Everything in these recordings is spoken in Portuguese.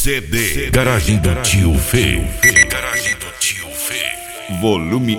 CD Garagem do Tio Fê. Garagem do Tio Fê. Volume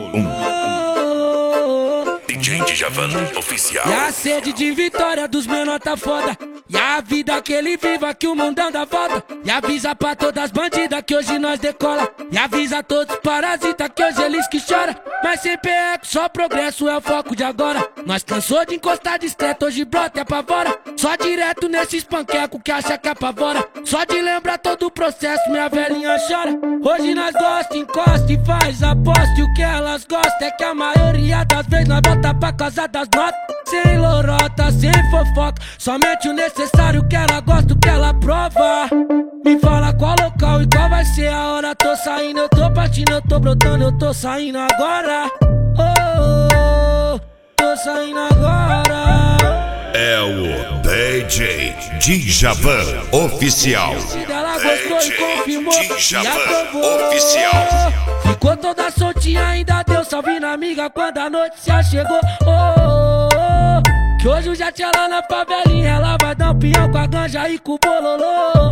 1. DJ Djavan oficial. E a sede de vitória dos menor tá foda. E a vida que ele viva que o mundão dá volta. E avisa pra todas as bandidas que hoje nós decola. E avisa a todos os parasitas que hoje eles que chora. Mas sempre é só progresso, é o foco de agora. Nós cansou de encostar discreto, hoje brota e apavora. Só direto nesses panquecos que acha que apavora. Só de lembrar todo o processo, minha velhinha chora. Hoje nós gosta, encosta e faz aposta. E o que elas gostam é que a maioria das vezes nós bota pra casa das notas. Sem lorota, sem fofoca, somente o necessário que ela gosta, o que ela prova. Me fala qual local e qual vai ser a hora. Tô saindo, eu tô partindo, eu tô brotando, eu tô saindo agora. Oh, tô saindo agora. É o DJ Djavan oficial. Ela gostou e confirmou e aprovou. Oficial. Ficou toda soltinha, ainda deu salve na amiga quando a notícia chegou. Oh, que hoje o jet lá na favelinha, ela vai dar um pinhão com a ganja e com o bololô.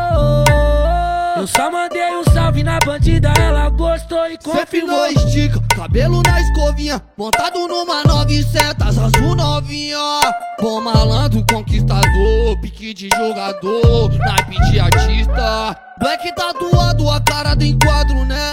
Eu só mandei um salve na bandida, ela gostou e confirmou. Cê estica, cabelo na escovinha, montado numa 900 azul novinha. Bom malandro, conquistador, pique de jogador, naipe de artista. Black tatuado, a cara do enquadro, né?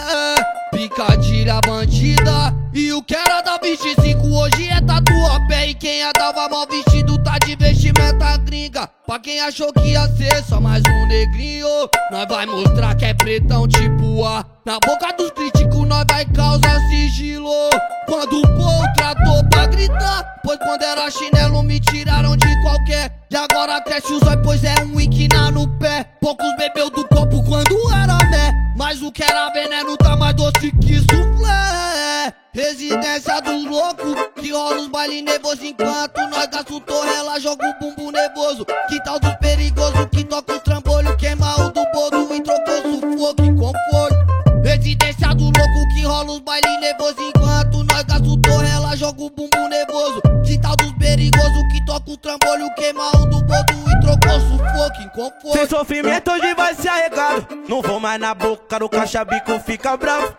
Picadilha bandida. E o que era da 25 hoje é tatuapé. E quem andava mal vestido tá de vestimenta gringa. Pra quem achou que ia ser só mais um negrinho, nós vai mostrar que é pretão tipo A. Na boca dos críticos nós vai causar sigilo. Quando o povo tratou pra gritar, pois quando era chinelo me tiraram de qualquer. E agora cresce os olhos, pois é um inquina no pé. Poucos bebeu do copo quando era né, mas o que era veneno tá mais doce que soufflé. Residência dos loucos, que rola os baile nervoso. Enquanto nós gasta o torrela, joga o bumbum nervoso. Quintal dos perigoso, que toca o trambolho. Queima o do bolo e trocou sufoco e conforto. Residência do louco, que rola os baile nervoso. Enquanto nós gasta o torrela, joga o bumbum nervoso. Quintal dos perigoso, que toca o trambolho. Queima o do bolo e trocou sufoco e conforto. Sem sofrimento hoje vai ser arregado. Não vou mais na boca, no caixa-bico fica bravo.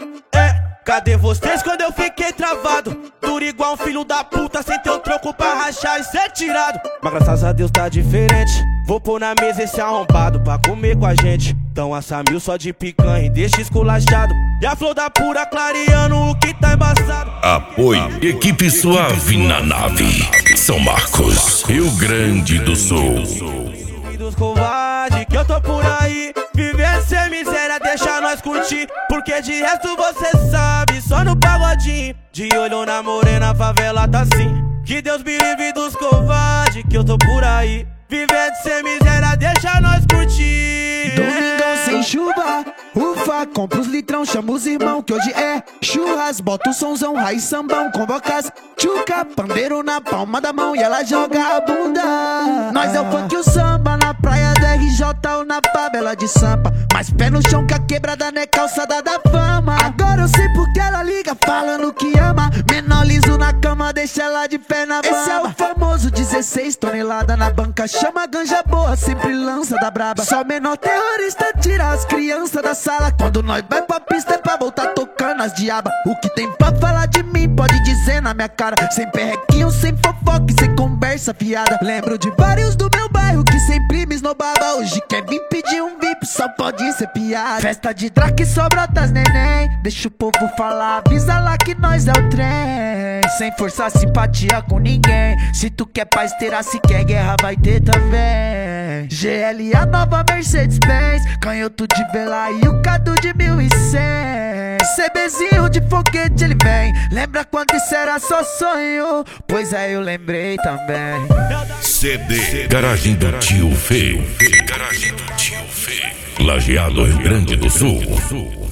Cadê vocês quando eu fiquei travado? Duro igual um filho da puta, sem ter um troco pra rachar e ser tirado. Mas graças a Deus tá diferente. Vou pôr na mesa esse arrombado pra comer com a gente. Então assa mil só de picanha e deixa esculachado. E a flor da pura clareando o que tá embaçado. Apoio Equipe Suave na nave. São Marcos, Rio Grande do Sul. Dos covardes que eu tô por aí, viver sem miséria, deixa nós curtir. Porque de resto você sabe, só no pagodinho. De olho na morena, a favela tá assim. Que Deus me livre dos covardes que eu tô por aí, viver sem miséria, deixa nós curtir. Domingão sem chuva, ufa, compra os litrão, chama os irmão que hoje é churras. Bota o sonzão, raiz sambão, convoca as tchuca, pandeiro na palma da mão e ela joga a bunda. Nós é o funk e o samba, na praia do RJ ou na favela de Sampa. Mas pé no chão que a quebrada não é calçada da fama. Agora eu sei porque ela liga falando que ama. Menor liso na cama, deixa ela de pé na baba. Esse é o famoso 16 tonelada na banca. Chama a ganja boa, sempre lança da braba. Só menor terrorista tira as crianças da sala. Quando nós vai pra pista é pra voltar tocando as diabas. O que tem pra falar de mim pode dizer na minha cara. Sem perrequinho, sem fofoca e sem conversa fiada. Lembro de vários do meu bairro que sempre me esnobava. Hoje quer vir pedir um VIP, só pode ser piada. Festa de draque só brotas neném. Deixa o povo falar, avisa lá que nós é o trem. Sem forçar simpatia com ninguém. Se tu quer paz terá, se quer guerra vai ter também. GL a nova Mercedes-Benz, canhoto de vela e o Cadu de 1100. CBzinho de foguete ele vem. Lembra quando isso era só sonho? Pois aí eu lembrei também. CD Garagem do Tio Fê. Garagem do Tio Fê. Lajeado, Rio Grande do Sul.